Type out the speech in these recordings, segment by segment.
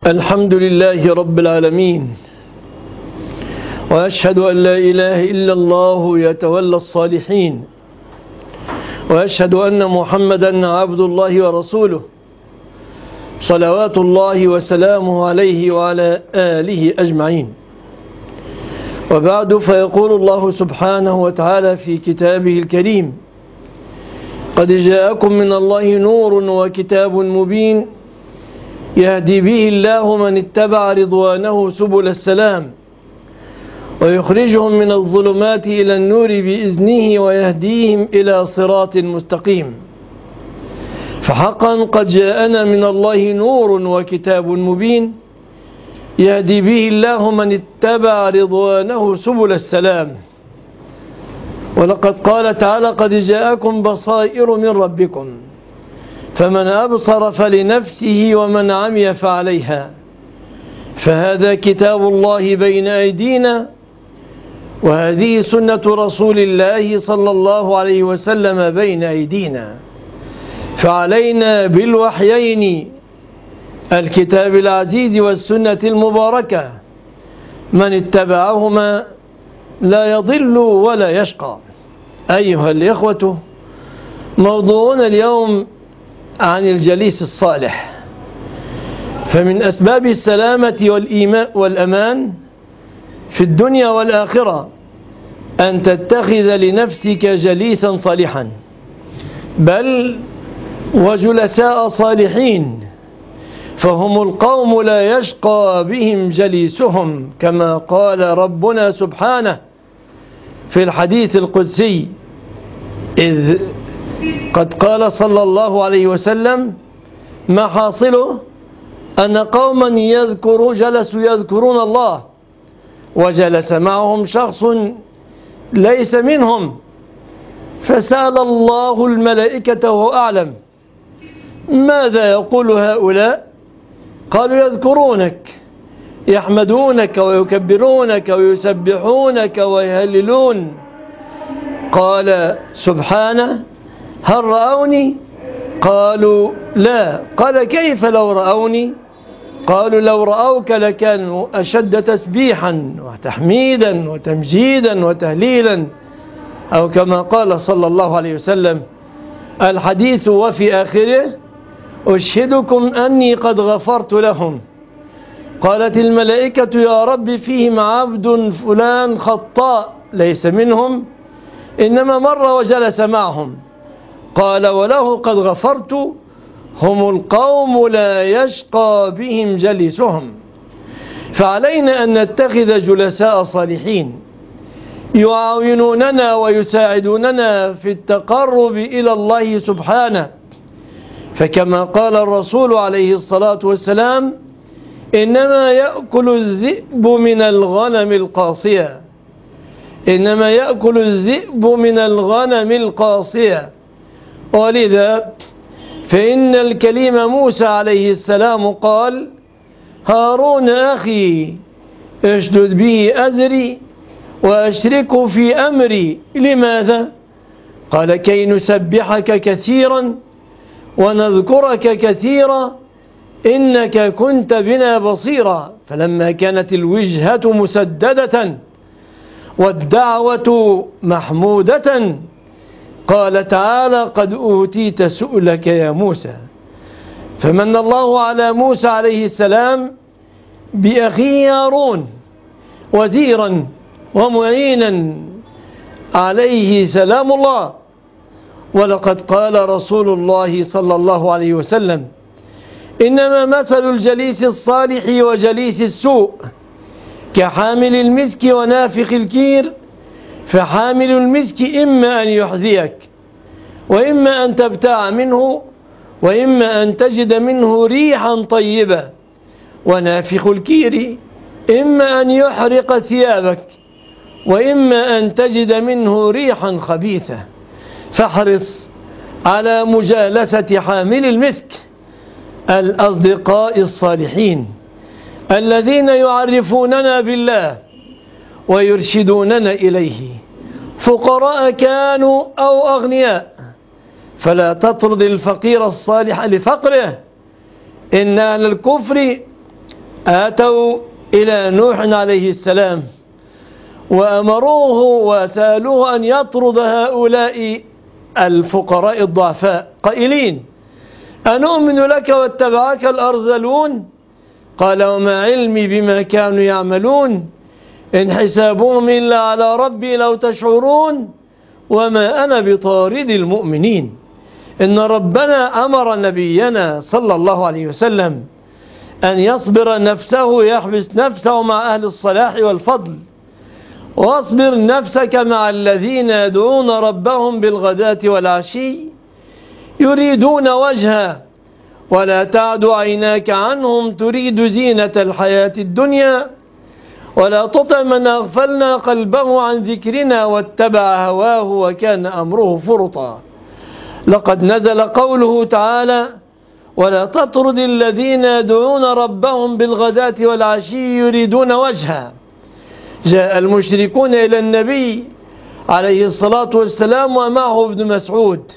الحمد لله رب العالمين، وأشهد أن لا إله إلا الله يتولى الصالحين، وأشهد أن محمدا عبد الله ورسوله صلوات الله وسلامه عليه وعلى آله أجمعين. وبعد، فيقول الله سبحانه وتعالى في كتابه الكريم: قد جاءكم من الله نور وكتاب مبين يهدي به الله من اتبع رضوانه سبل السلام ويخرجهم من الظلمات إلى النور بإذنه ويهديهم إلى صراط مستقيم. فحقا قد جاءنا من الله نور وكتاب مبين يهدي به الله من اتبع رضوانه سبل السلام. ولقد قال تعالى: قد جاءكم بصائر من ربكم فمن أبصر فلنفسه ومن عمي فعليها. فهذا كتاب الله بين أيدينا، وهذه سنة رسول الله صلى الله عليه وسلم بين أيدينا. فعلينا بالوحيين، الكتاب العزيز والسنة المباركة، من اتبعهما لا يضل ولا يشقى. أيها الإخوة، موضوعنا اليوم عن الجليس الصالح. فمن أسباب السلامة والأمان في الدنيا والآخرة أن تتخذ لنفسك جليسا صالحا، بل وجلساء صالحين، فهم القوم لا يشقى بهم جليسهم، كما قال ربنا سبحانه في الحديث القدسي، إذ قد قال صلى الله عليه وسلم: ما حاصله أن قوما جلسوا يذكرون الله وجلس معهم شخص ليس منهم، فسأل الله الملائكة وهو أعلم: ماذا يقول هؤلاء؟ قالوا: يذكرونك، يحمدونك ويكبرونك ويسبحونك ويهللون. قال سبحانه: هل رأوني؟ قالوا: لا. قال: كيف لو رأوني؟ قالوا: لو رأوك لكانوا أشد تسبيحا وتحميدا وتمجيدا وتهليلا، أو كما قال صلى الله عليه وسلم. الحديث وفي آخره: أشهدكم أني قد غفرت لهم. قالت الملائكة: يا رب، فيهم عبد فلان خطاء ليس منهم، إنما مر وجلس معهم. قال: وله قد غفرت. هم القوم لا يشقى بهم جليسهم. فعلينا أن نتخذ جلساء صالحين يعاونوننا ويساعدوننا في التقرب إلى الله سبحانه. فكما قال الرسول عليه الصلاة والسلام: إنما يأكل الذئب من الغنم القاصية، إنما يأكل الذئب من الغنم القاصية. ولذا فإن الكليم موسى عليه السلام قال: هارون أخي اشدد به أزري وأشركه في أمري. لماذا؟ قال: كي نسبحك كثيرا ونذكرك كثيرا إنك كنت بنا بصيرا. فلما كانت الوجهة مسددة والدعوة محمودة قال تعالى: قد أوتيت سؤلك يا موسى. فمن الله على موسى عليه السلام بأخيه هارون وزيرا ومعينا عليه سلام الله. ولقد قال رسول الله صلى الله عليه وسلم: إنما مثل الجليس الصالح وجليس السوء كحامل المسك ونافخ الكير، فحامل المسك إما أن يحذيك وإما أن تبتاع منه وإما أن تجد منه ريحا طيبة، ونافخ الكير إما أن يحرق ثيابك وإما أن تجد منه ريحا خبيثة. فاحرص على مجالسة حامل المسك، الأصدقاء الصالحين الذين يعرفوننا بالله ويرشدوننا إليه، فقراء كانوا أو أغنياء. فلا تطرد الفقير الصالح لفقره، إن أهل الكفر آتوا إلى نوح عليه السلام وأمروه وسألوه أن يطرد هؤلاء الفقراء الضعفاء قائلين: أنؤمن لك واتبعك الأرذلون؟ قال: وما علمي بما كانوا يعملون، إن حسابهم إلا على ربي لو تشعرون، وما أنا بطارد المؤمنين. إن ربنا أمر نبينا صلى الله عليه وسلم أن يصبر نفسه، يحبس نفسه مع أهل الصلاح والفضل، واصبر نفسك مع الذين يدعون ربهم بالغداة والعشي يريدون وجهه، ولا تعد عيناك عنهم تريد زينة الحياة الدنيا، ولا تطع من أغفلنا قلبه عن ذكرنا واتبع هواه وكان أمره فرطا. لقد نزل قوله تعالى: ولا تطرد الذين يدعون ربهم بالغداة والعشي يريدون وجهه. جاء المشركون إلى النبي عليه الصلاة والسلام ومعه ابن مسعود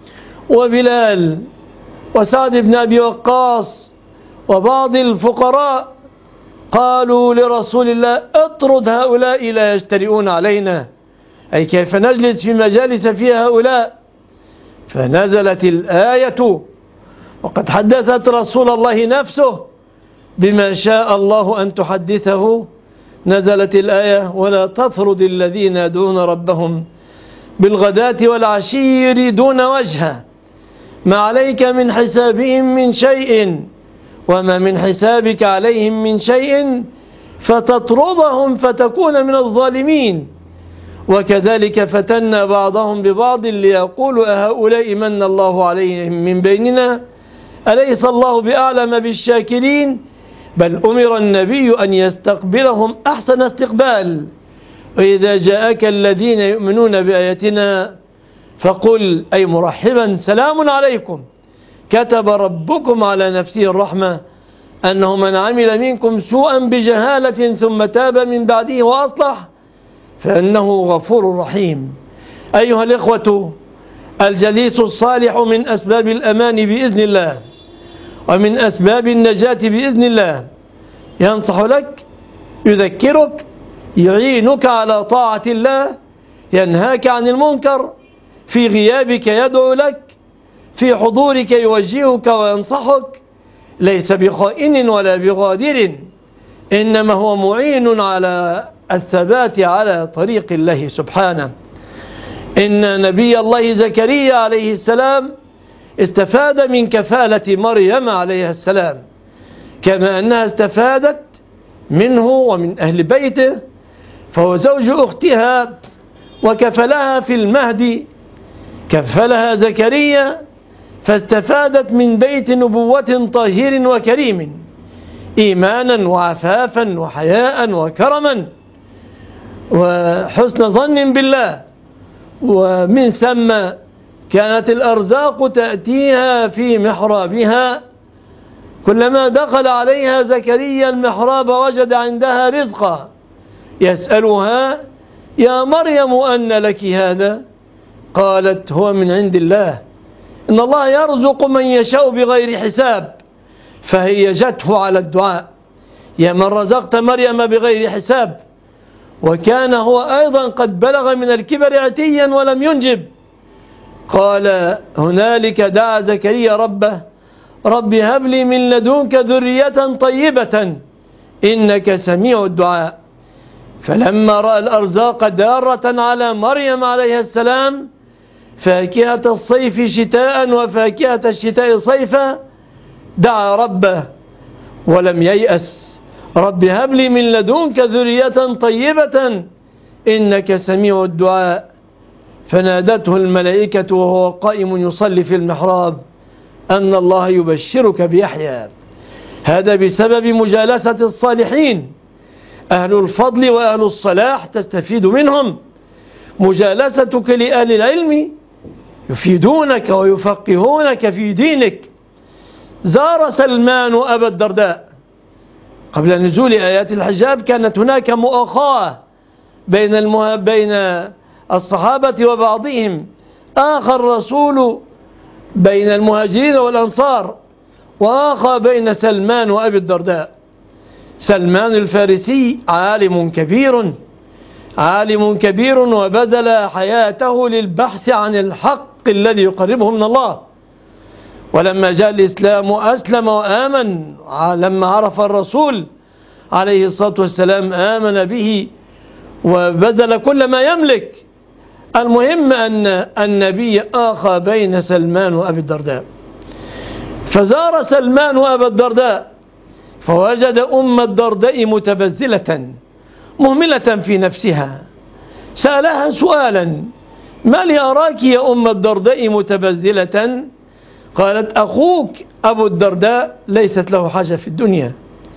وبلال وسعد بن أبي وقاص وبعض الفقراء، قالوا لرسول الله: اطرد هؤلاء لا يجترئون علينا، أي كيف نجلس في مجالس فيها هؤلاء؟ فنزلت الآية، وقد حدثت رسول الله نفسه بما شاء الله أن تحدثه. نزلت الآية: ولا تطرد الذين يدعون ربهم بالغداة والعشي يريدون وجهه، ما عليك من حسابهم من شيء وما من حسابك عليهم من شيء فتطردهم فتكون من الظالمين. وكذلك فتنا بعضهم ببعض ليقولوا أهؤلاء من الله عليهم من بيننا أليس الله بأعلم بالشاكرين؟ بل أمر النبي أن يستقبلهم أحسن استقبال. وإذا جاءك الذين يؤمنون بآياتنا فقل أي مرحبا: سلام عليكم، كتب ربكم على نفسه الرحمة أنه من عمل منكم سوءا بجهالة ثم تاب من بعده وأصلح فإنه غفور رحيم. أيها الإخوة، الجليس الصالح من أسباب الأمان بإذن الله ومن أسباب النجاة بإذن الله. ينصح لك، يذكرك، يعينك على طاعة الله، ينهاك عن المنكر، في غيابك يدعو لك، في حضورك يوجهك وينصحك، ليس بخائن ولا بغادر، إنما هو معين على الثبات على طريق الله سبحانه. إن نبي الله زكريا عليه السلام استفاد من كفالة مريم عليه السلام، كما أنها استفادت منه ومن أهل بيته، فهو زوج أختها وكفلها في المهد، كفلها زكريا فاستفادت من بيت نبوة طاهر وكريم إيمانا وعفافا وحياء وكرما وحسن ظن بالله. ومن ثم كانت الأرزاق تأتيها في محرابها، كلما دخل عليها زكريا المحراب وجد عندها رزقا، يسألها: يا مريم أن لك هذا؟ قالت: هو من عند الله، إن الله يرزق من يشاء بغير حساب. فهي جته على الدعاء: يا من رزقت مريم بغير حساب. وكان هو أيضا قد بلغ من الكبر عتيا ولم ينجب. قال: هنالك دعا زكريا ربه: رب هب لي من لدنك ذرية طيبة إنك سميع الدعاء. فلما رأى الأرزاق دارة على مريم عليه السلام، فاكهة الصيف شتاء وفاكهة الشتاء صيفا، دعا ربه ولم ييأس: رب هب لي من لدنك ذرية طيبة إنك سميع الدعاء. فنادته الملائكة وهو قائم يصلي في المحراب أن الله يبشرك بيحيى. هذا بسبب مجالسة الصالحين، أهل الفضل وأهل الصلاح تستفيد منهم. مجالستك لأهل العلم يفيدونك ويفقهونك في دينك. زار سلمان أبا الدرداء قبل نزول آيات الحجاب، كانت هناك مؤاخاة بين الصحابة وبعضهم، آخى الرسول بين المهاجرين والأنصار وآخى بين سلمان وأبي الدرداء. سلمان الفارسي عالم كبير، عالم كبير، وبذل حياته للبحث عن الحق الذي يقربه من الله. ولما جاء الإسلام أسلم وآمن، لما عرف الرسول عليه الصلاة والسلام آمن به وبذل كل ما يملك. المهم أن النبي آخى بين سلمان وأبي الدرداء، فزار سلمان وأبا الدرداء فوجد أم الدرداء متبذلة مهملة في نفسها، سألها سؤالا: ما لي أراك يا أم الدرداء متبذلة؟ قالت: أخوك أبو الدرداء ليست له حاجة في الدنيا.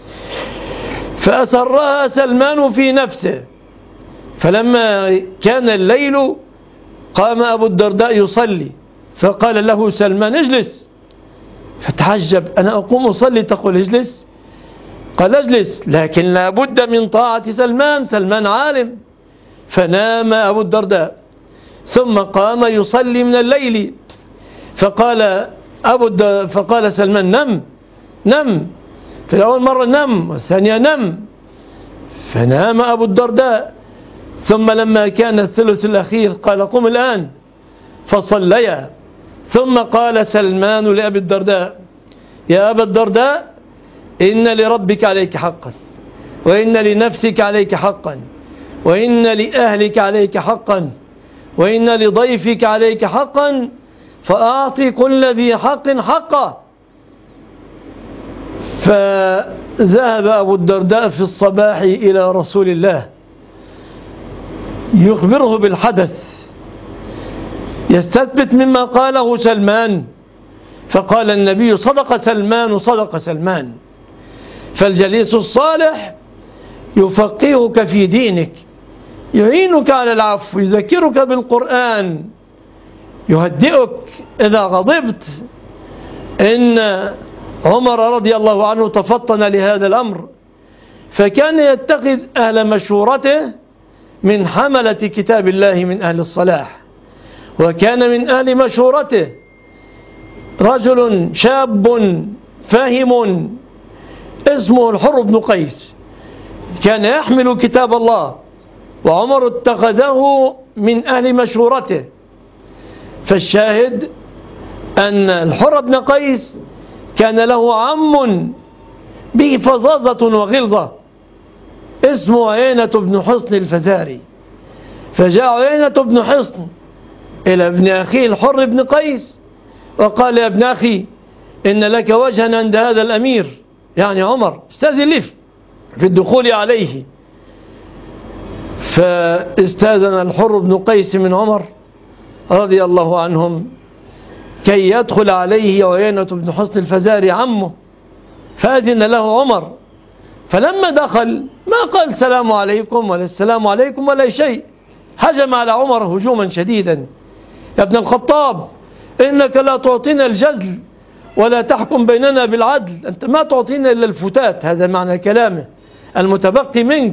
فأسرها سلمان في نفسه، فلما كان الليل قام أبو الدرداء يصلي، فقال له سلمان: اجلس. فتعجب: أنا أقوم أصلي تقول اجلس؟ قال: اجلس، لكن لا بد من طاعة سلمان، سلمان عالم. فنام أبو الدرداء، ثم قام يصلي من الليل، فقال سلمان: نم نم. في الأول مرة نم، والثانية نم، فنام أبو الدرداء. ثم لما كان الثلث الأخير قال: قم الآن، فصليا. ثم قال سلمان لأبي الدرداء: يا أبا الدرداء، إن لربك عليك حقا، وإن لنفسك عليك حقا، وإن لأهلك عليك حقا، وإن لضيفك عليك حقا، فأعطي كل ذي حق حقه. فذهب أبو الدرداء في الصباح إلى رسول الله يخبره بالحدث، يستثبت مما قاله سلمان. فقال النبي: صدق سلمان، صدق سلمان. فالجليس الصالح يفقهك في دينك، يعينك على العفو، يذكرك بالقرآن، يهدئك إذا غضبت. إن عمر رضي الله عنه تفطن لهذا الأمر، فكان يتخذ أهل مشورته من حملة كتاب الله من أهل الصلاح. وكان من أهل مشورته رجل شاب فاهم اسمه الحر بن قيس، كان يحمل كتاب الله، وعمر اتخذه من أهل مشورته. فالشاهد أن الحر بن قيس كان له عم به فظاظة وغلظة اسمه عيينة بن حصن الفزاري. فجاء عيينة بن حصن إلى ابن أخيه الحر بن قيس وقال: يا ابن أخي، إن لك وجها عند هذا الأمير، يعني عمر، استاذن لي في الدخول عليه. فاستاذن الحر بن قيس من عمر رضي الله عنهم كي يدخل عليه عيينة بن حصن الفزاري عمه، فأذن له عمر. فلما دخل ما قال السلام عليكم ولا السلام عليكم ولا شيء، هجم على عمر هجوما شديدا: يا ابن الخطاب، إنك لا تعطينا الجزل ولا تحكم بيننا بالعدل، أنت ما تعطينا إلا الفتات، هذا معنى كلامه، المتبقي منك.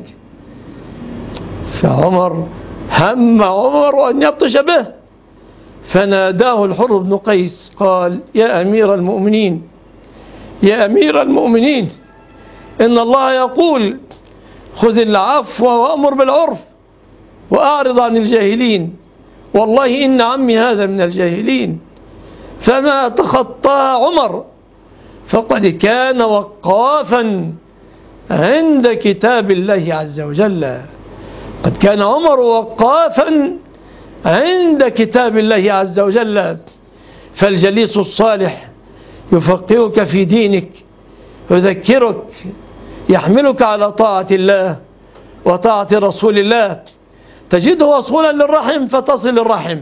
فعمر هم عمر أن يبطش به، فناداه الحر بن قيس قال: يا أمير المؤمنين، يا أمير المؤمنين، إن الله يقول: خذ العفو وأمر بالعرف وأعرض عن الجاهلين، والله إن عمي هذا من الجاهلين. فما تخطى عمر، فقد كان وقافا عند كتاب الله عز وجل، قد كان عمر وقافا عند كتاب الله عز وجل. فالجليس الصالح يفقهك في دينك، يذكرك، يحملك على طاعة الله وطاعة رسول الله. تجده وصولا للرحم فتصل الرحم.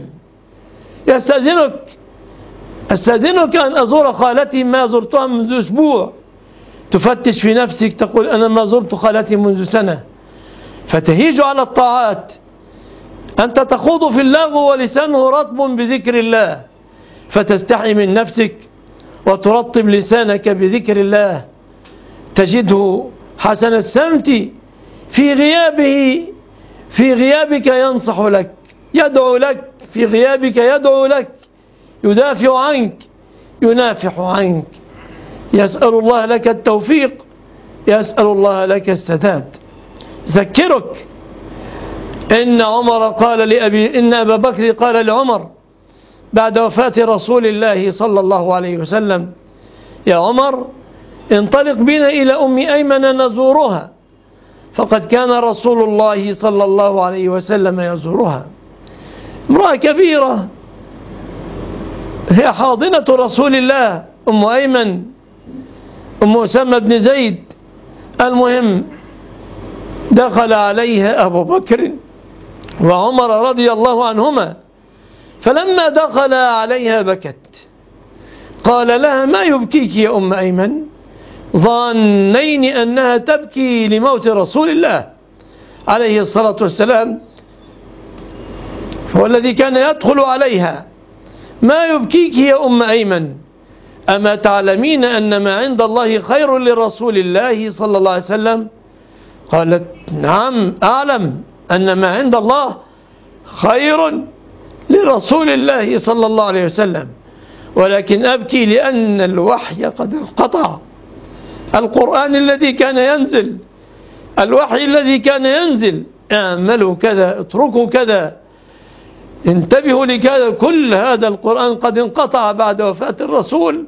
أستأذنك أن أزور خالتي، ما زرتها منذ أسبوع. تفتش في نفسك تقول: أنا ما زرت خالتي منذ سنة. فتهيج على الطاعات، أنت تخوض في اللغو ولسانه رطب بذكر الله، فتستحي من نفسك وترطب لسانك بذكر الله. تجده حسن السمت في غيابك ينصح لك، يدعو لك، في غيابك يدعو لك، يدافع عنك، ينافح عنك، يسأل الله لك التوفيق يسأل الله لك السداد. ذكرك إن أبا بكر قال لعمر بعد وفاة رسول الله صلى الله عليه وسلم: يا عمر، انطلق بنا إلى أم أيمن نزورها، فقد كان رسول الله صلى الله عليه وسلم يزورها. امرأة كبيرة هي حاضنة رسول الله، أم أيمن، أم أسامة بن زيد. المهم دخل عليها أبو بكر وعمر رضي الله عنهما، فلما دخل عليها بكت. قال لها: ما يبكيك يا أم أيمن؟ ظنين أنها تبكي لموت رسول الله عليه الصلاة والسلام، هو الذي كان يدخل عليها. ما يبكيك يا أم أيمن؟ أما تعلمين أن ما عند الله خير لرسول الله صلى الله عليه وسلم؟ قالت: نعم أعلم أن ما عند الله خير لرسول الله صلى الله عليه وسلم، ولكن أبكي لأن الوحي قد انقطع. القرآن الذي كان ينزل، الوحي الذي كان ينزل، اعملوا كذا، اتركوا كذا، انتبهوا لكذا، كل هذا القرآن قد انقطع بعد وفاة الرسول.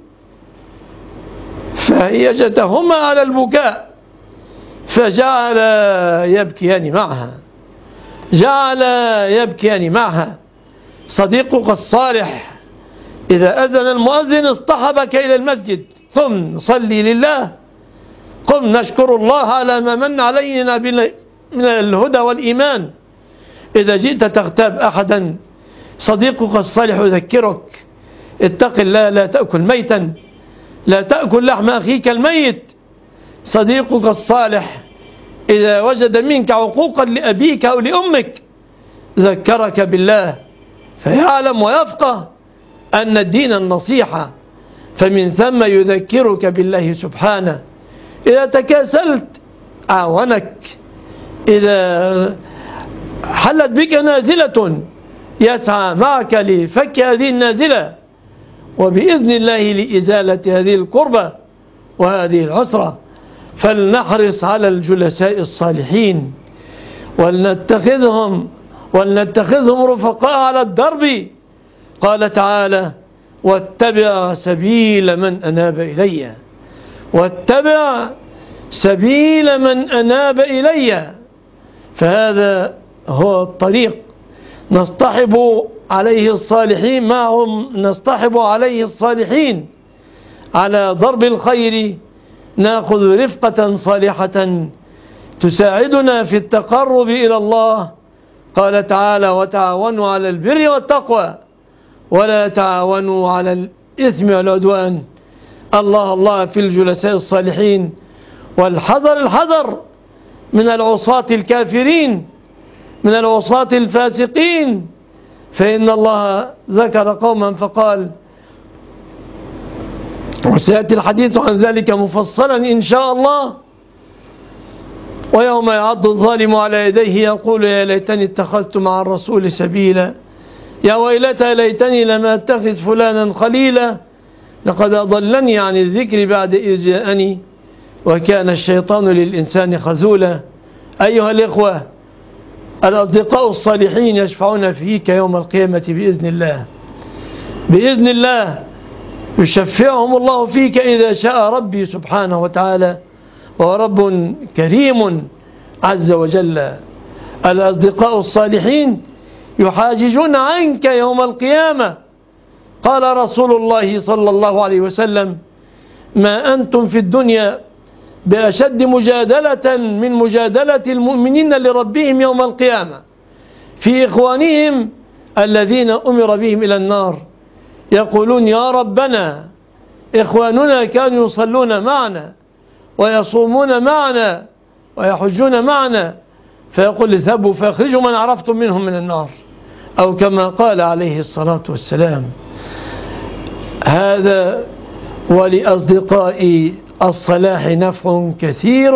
فهيجتهما على البكاء، فجعل يبكيان معها. صديقك الصالح إذا أذن المؤذن اصطحبك إلى المسجد: قم نصلي لله، قم نشكر الله على ما من علينا من الهدى والإيمان. إذا جئت تغتاب أحدا صديقك الصالح يذكرك: اتق الله، لا تأكل ميتا، لا تأكل لحم أخيك الميت. صديقك الصالح إذا وجد منك عقوقا لأبيك أو لأمك ذكرك بالله، فيعلم ويفقه أن الدين النصيحة، فمن ثم يذكرك بالله سبحانه. إذا تكاسلت أعونك، إذا حلت بك نازلة يسعى معك لفك هذه النازلة، وبإذن الله لإزالة هذه الكربة وهذه العسرة. فلنحرص على الجلساء الصالحين، ولنتخذهم رفقاء على الدرب. قال تعالى: واتبع سبيل من أناب إلي، واتبع سبيل من أناب إلي. فهذا هو الطريق نصطحب عليه الصالحين، معهم نصطحب عليه الصالحين على ضرب الخير، نأخذ رفقة صالحة تساعدنا في التقرب إلى الله. قال تعالى: وتعاونوا على البر والتقوى ولا تعاونوا على الإثم والعدوان. الله في الجلساء الصالحين، والحذر من العصاة الكافرين، من العصاة الفاسقين، فإن الله ذكر قوما فقال، وسيأتي الحديث عن ذلك مفصلا إن شاء الله: ويوم يعض الظالم على يديه يقول يا ليتني اتخذت مع الرسول سبيلا، يا ويلتى ليتني لم أتخذ فلانا خليلا، لقد أضلني عن الذكر بعد إذ جاءني وكان الشيطان للإنسان خذولا. أيها الإخوة، الأصدقاء الصالحين يشفعون فيك يوم القيامة بإذن الله يشفعهم الله فيك إذا شاء ربي سبحانه وتعالى، وهو رب كريم عز وجل. الأصدقاء الصالحين يحاججون عنك يوم القيامة. قال رسول الله صلى الله عليه وسلم: ما أنتم في الدنيا بأشد مجادلة من مجادلة المؤمنين لربهم يوم القيامة في إخوانهم الذين أمر بهم إلى النار، يقولون: يا ربنا إخواننا كانوا يصلون معنا ويصومون معنا ويحجون معنا، فيقول: اذهبوا فاخرجوا من عرفتم منهم من النار، أو كما قال عليه الصلاة والسلام. هذا ولأصدقاء الصلاح نفع كثير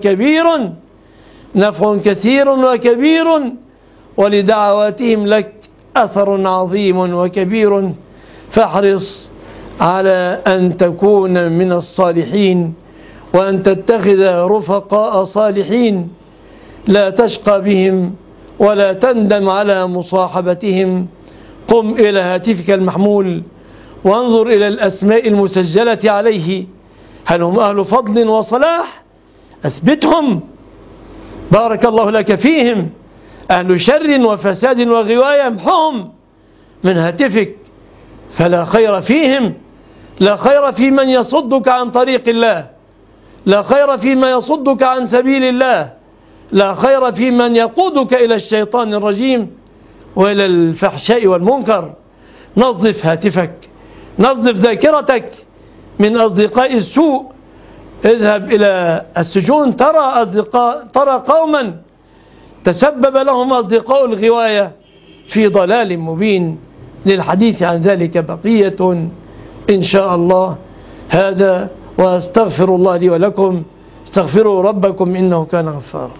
وكبير، ولدعواتهم لك أثر عظيم وكبير. فاحرص على أن تكون من الصالحين وأن تتخذ رفقاء صالحين لا تشقى بهم ولا تندم على مصاحبتهم. قم إلى هاتفك المحمول وانظر إلى الأسماء المسجلة عليه، هل هم أهل فضل وصلاح؟ أثبتهم، بارك الله لك فيهم. أهل شر وفساد وغواية امحهم من هاتفك، فلا خير فيهم. لا خير في من يصدك عن طريق الله، لا خير فيما يصدك عن سبيل الله، لا خير في من يقودك إلى الشيطان الرجيم وإلى الفحشاء والمنكر. نظف هاتفك، نظف ذاكرتك من أصدقاء السوء. اذهب إلى السجون ترى قوما تسبب لهم أصدقاء الغواية في ضلال مبين. للحديث عن ذلك بقية إن شاء الله. هذا وأستغفر الله لي ولكم، استغفروا ربكم إنه كان غفارا.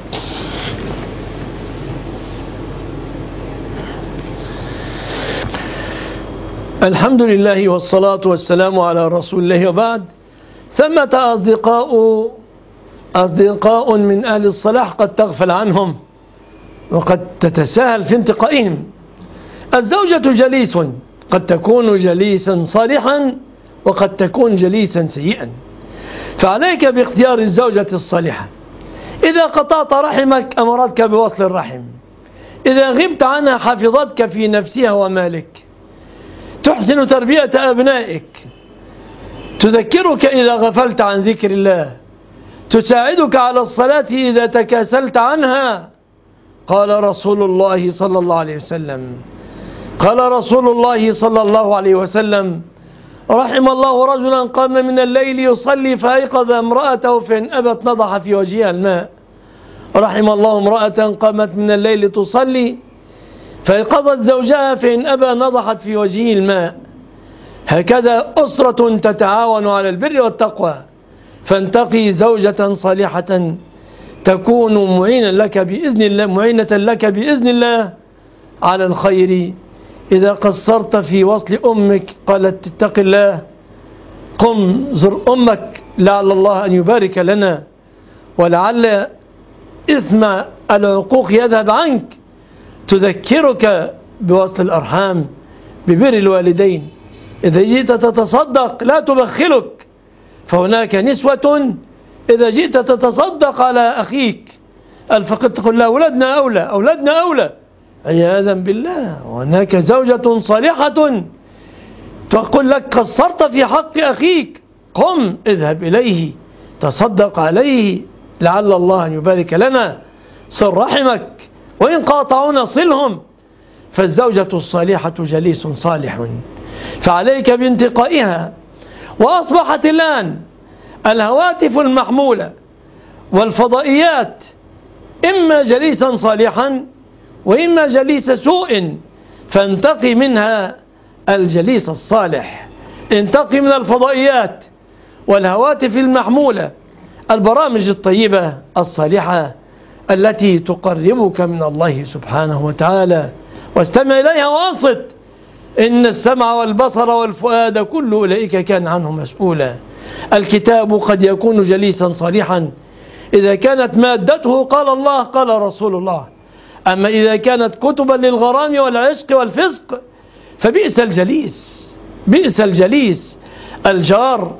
الحمد لله والصلاة والسلام على رسول الله، وبعد. ثمة أصدقاء من أهل الصلاح قد تغفل عنهم وقد تتساهل في انتقائهم. الزوجة جليس، قد تكون جليسا صالحا وقد تكون جليسا سيئا، فعليك باختيار الزوجة الصالحة. إذا قطعت رحمك أمرتك بوصل الرحم، إذا غبت عنها حفظتك في نفسها ومالك، تحسن تربية أبنائك، تذكرك إذا غفلت عن ذكر الله، تساعدك على الصلاة إذا تكاسلت عنها. قال رسول الله صلى الله عليه وسلم، قال رسول الله صلى الله عليه وسلم: رحم الله رجلا قام من الليل يصلي فأيقظ امرأته فإن أبت نضح في وجهها الماء. رحم الله امرأة قامت من الليل تصلي فأيقظت زوجها فإن أبى نضحت في وجهه الماء. هكذا أسرة تتعاون على البر والتقوى، فانتقي زوجة صالحة تكون معينة لك بإذن الله على الخير. إذا قصرت في وصل أمك قالت اتق الله، قم زر أمك لعل الله أن يبارك لنا، ولعل إثم العقوق يذهب عنك. تذكرك بوصل الأرحام، ببر الوالدين. إذا جئت تتصدق لا تبخلك، فهناك نسوة إذا جئت تتصدق على أخيك الفقد تقول لا أولادنا أولى عياذا بالله. وهناك زوجة صالحة تقول لك قصرت في حق أخيك، قم اذهب إليه تصدق عليه لعل الله أن يبارك لنا. صل رحمك، وإن قاطعونا صلهم. فالزوجة الصالحة جليس صالح، فعليك بانتقائها. وأصبحت الآن الهواتف المحمولة والفضائيات إما جليسا صالحا وإما جليس سوء، فانتقي منها الجليس الصالح. انتقي من الفضائيات والهواتف المحمولة البرامج الطيبة الصالحة التي تقربك من الله سبحانه وتعالى، واستمع إليها وأنصت. إن السمع والبصر والفؤاد كل أولئك كان عنه مسؤولا. الكتاب قد يكون جليسا صالحا إذا كانت مادته قال الله قال رسول الله، أما إذا كانت كتبا للغرام والعشق والفسق فبئس الجليس، بئس الجليس. الجار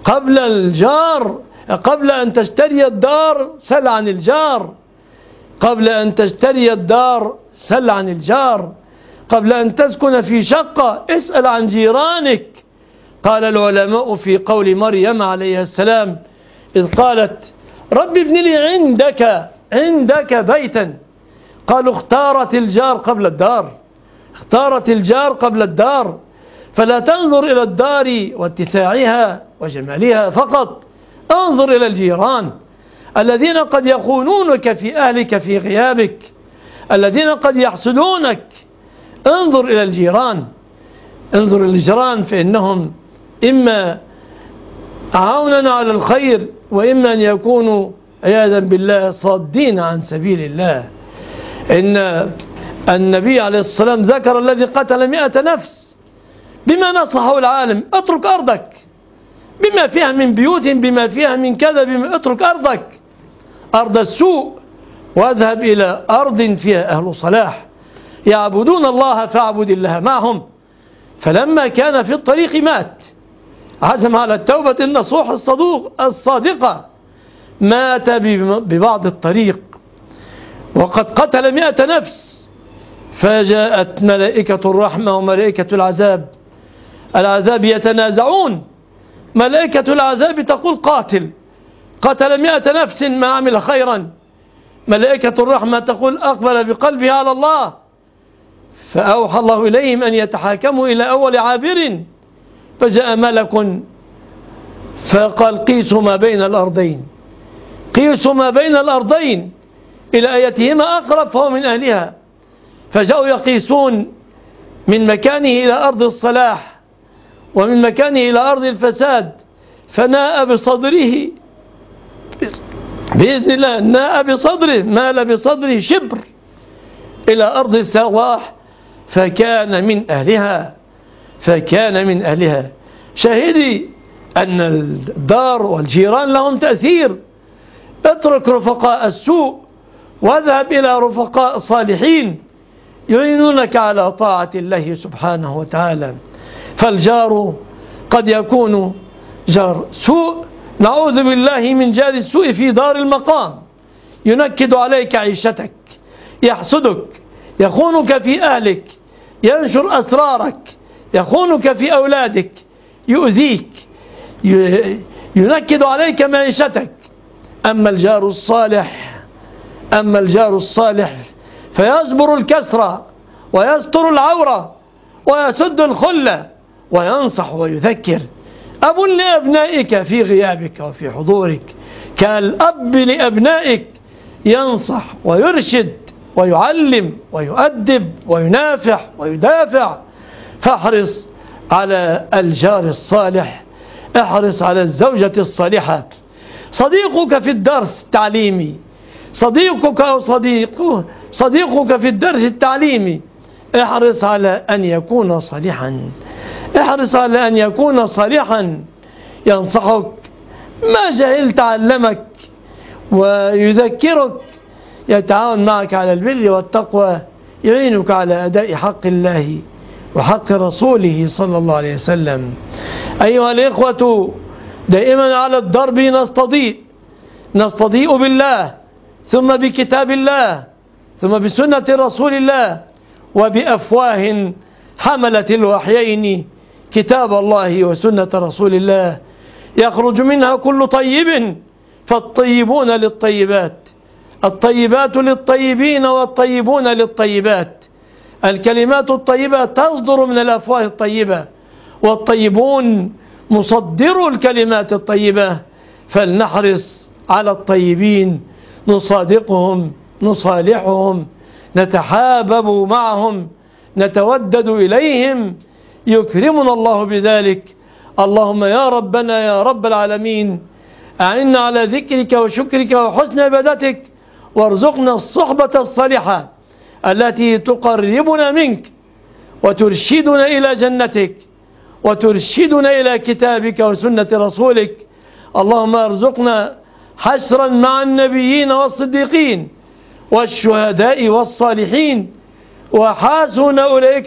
قبل أن تشتري الدار سل عن الجار، قبل أن تشتري الدار سل عن الجار، قبل أن تسكن في شقة اسأل عن جيرانك. قال العلماء في قول مريم عليه السلام إذ قالت رب ابن لي عندك بيتا، قالوا اختارت الجار قبل الدار، اختارت الجار قبل الدار. فلا تنظر إلى الدار واتساعها وجمالها فقط، انظر إلى الجيران الذين قد يخونونك في أهلك في غيابك، الذين قد يحسدونك. انظر إلى الجيران، انظر إلى الجيران، فإنهم إما عونا على الخير وإما أن يكونوا عياذا بالله صادين عن سبيل الله. إن النبي عليه الصلاة والسلام ذكر الذي قتل 100 نفس بما نصحه العالم اترك أرضك، بما فيها من بيوت، بما فيها من كذا، اترك أرضك، أرض السوء، واذهب إلى أرض فيها أهل صلاح يعبدون الله فاعبد الله معهم. فلما كان في الطريق مات، عزم على التوبة النصوح الصادقة، مات ببعض الطريق وقد قتل 100 نفس. فجاءت ملائكة الرحمة وملائكة العذاب يتنازعون. ملائكة العذاب تقول قتل 100 نفس ما عمل خيرا. ملائكة الرحمة تقول أقبل بقلبه على الله. فأوحى الله إليهم أن يتحاكموا إلى أول عابر، فجاء ملك فقال قيسوا ما بين الأرضين، قيسوا ما بين الأرضين إلى أيتهما أقرب فهو من أهلها. فجاءوا يقيسون من مكانه إلى أرض الصلاح ومن مكانه إلى أرض الفساد، فناء بصدره بإذن الله، ناء بصدره، مال بصدره شبر إلى أرض الصلاح فكان من أهلها. شاهدي أن الدار والجيران لهم تأثير. اترك رفقاء السوء واذهب إلى رفقاء صالحين يعينونك على طاعة الله سبحانه وتعالى. فالجار قد يكون جار سوء، نعوذ بالله من جار السوء في دار المقام، ينكد عليك عيشتك، يحسدك، يخونك في أهلك، ينشر أسرارك، يخونك في أولادك، يؤذيك، ينكد عليك معيشتك. أما الجار الصالح فيصبر الكسر ويستر العورة ويسد الخلة وينصح ويذكر. أب لأبنائك في غيابك وفي حضورك، كالأب لأبنائك، ينصح ويرشد ويعلم ويؤدب وينافح ويدافع. فاحرص على الجار الصالح، احرص على الزوجة الصالحة. صديقك في الدرس التعليمي، صديقك في الدرس التعليمي، احرص على أن يكون صالحا، احرص على أن يكون صالحا، ينصحك ما جهلت علمك ويذكرك، يتعاون معك على البر والتقوى، يعينك على أداء حق الله وحق رسوله صلى الله عليه وسلم. أيها الإخوة، دائما على الدرب نستضيء بالله، ثم بكتاب الله، ثم بسنة رسول الله، وبأفواه حملة الوحيين كتاب الله وسنة رسول الله، يخرج منها كل طيب، فالطيبون للطيبات، الطيبات للطيبين، والطيبون للطيبات. الكلمات الطيبة تصدر من الأفواه الطيبة، والطيبون مصدر الكلمات الطيبة. فلنحرص على الطيبين، نصادقهم، نصالحهم، نتحابب معهم، نتودد إليهم، يكرمنا الله بذلك. اللهم يا ربنا يا رب العالمين، أعنا على ذكرك وشكرك وحسن عبادتك، وارزقنا الصحبة الصالحة التي تقربنا منك وترشدنا إلى جنتك وترشدنا إلى كتابك وسنة رسولك. اللهم ارزقنا حشرا مع النبيين والصديقين والشهداء والصالحين، وحسن أولئك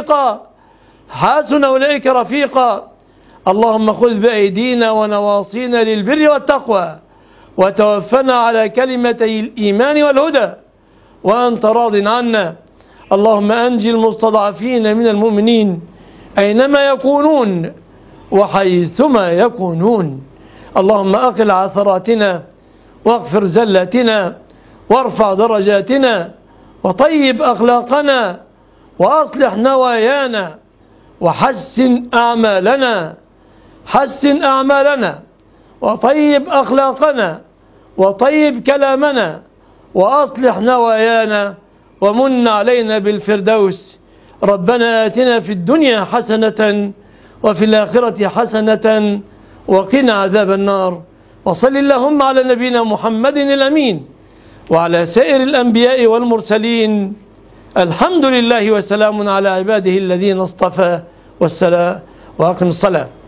رفيقا. اللهم خذ بأيدينا ونواصينا للبر والتقوى، وتوفنا على كلمتي الإيمان والهدى، وأنت راض عنا. اللهم أنجي المستضعفين من المؤمنين أينما يكونون وحيثما يكونون. اللهم أقل عثراتنا، واغفر زلاتنا، وارفع درجاتنا، وطيب أخلاقنا، وأصلح نوايانا، وحسن أعمالنا، وطيب أخلاقنا، وطيب كلامنا، وأصلح نوايانا، ومن علينا بالفردوس. ربنا آتنا في الدنيا حسنة وفي الآخرة حسنة وقنا عذاب النار. وصل اللهم على نبينا محمد الأمين وعلى سائر الأنبياء والمرسلين. الحمد لله وسلام على عباده الذين اصطفى، والسلام، وأقم الصلاة.